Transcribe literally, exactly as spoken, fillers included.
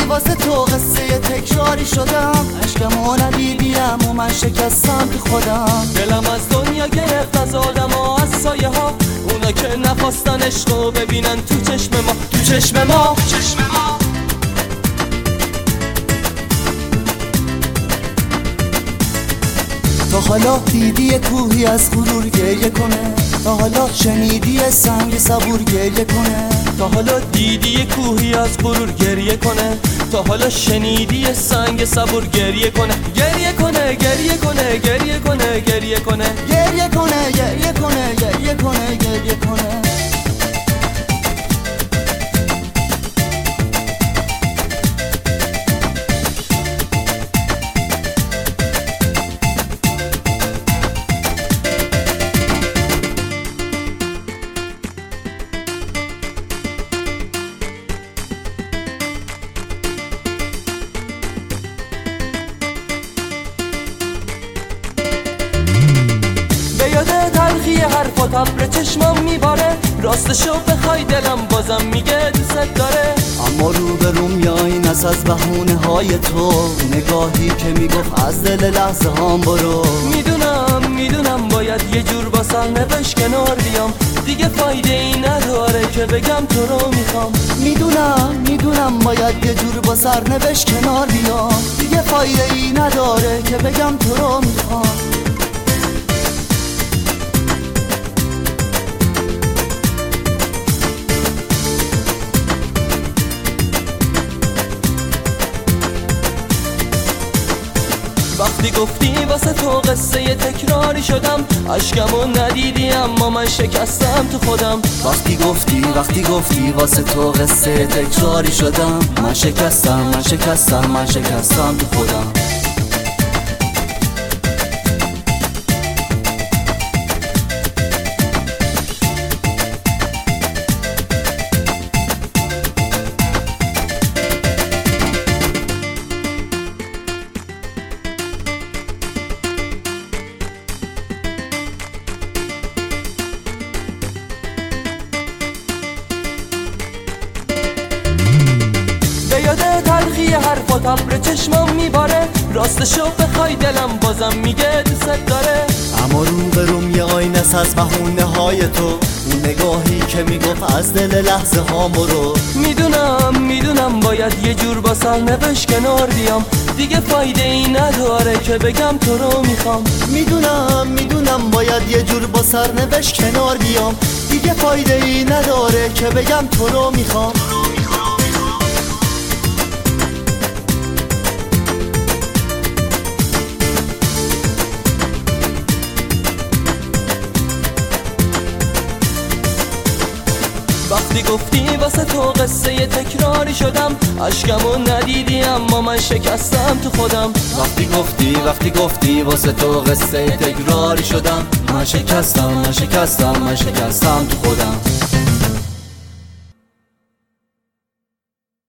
واسه تو قصه تکراری شدم، عشقمو ندیدیم و من شکستم تو خودم. دلم از دنیا گرفت، از آدم ها، از سایه ها، اونا که نخواستن عشقو ببینن تو چشم ما، تو چشم ما, تو چشم ما. تا حالا دیدی کوهی از غرور گریه کنه؟ تا حالا شنیدی سنگ صبور گریه کنه؟ تا حالا دیدی کوهی از غرور گریه کنه؟ تا حالا شنیدی سنگ صبور گریه کنه؟ گریه کنه گریه کنه گریه کنه گریه کنه گریه کنه گریه کنه گریه کنه گریه کنه. یاد تلخی حرفات ابر چشمم میباره، راستشو بخوای دلم بازم میگه دوست داره. اما رو به رو میای نس از بهونه های تو، نگاهی که میگفت از دل لحظه هام برو. میدونم میدونم باید یه جور با سرنوشت کنار بیام، دیگه فایده ای نداره که بگم تو رو میخوام. میدونم میدونم باید یه جور با سرنوشت کنار بیام، دیگه فایده ای نداره که بگم تو رو میخوام. وقتی گفتی واسه تو قصه تکراری شدم، عشقمو ندیدی اما من شکستم تو خودم. وقتی گفتی وقتی گفتی واسه تو قصه تکراری شدم، من شکستم من شکستم من شکستم تو خودم. یاد تلخی حرفات ابر چشمم میباره، راستشو بخوای دلم بازم میگه دوست داره. اما رو به رو میای نس از بهونه های تو، اون نگاهی که میگفت از دل لحظه ها برو. میدونم میدونم باید یه جور با سرنوشت کنار بیام، دیگه فایده ای نداره که بگم تو رو میخوام. میدونم میدونم باید یه جور با سرنوشت کنار بیام، دیگه فایده ای نداره که بگم تو رو میخوام. وقتی گفتی واسه تو قصه تکراری شدم، عشقمو ندیدی اما من شکستم تو خودم. وقتی گفتی وقتی گفتی واسه تو قصه تکراری شدم، من شکستم من شکستم من شکستم تو خودم.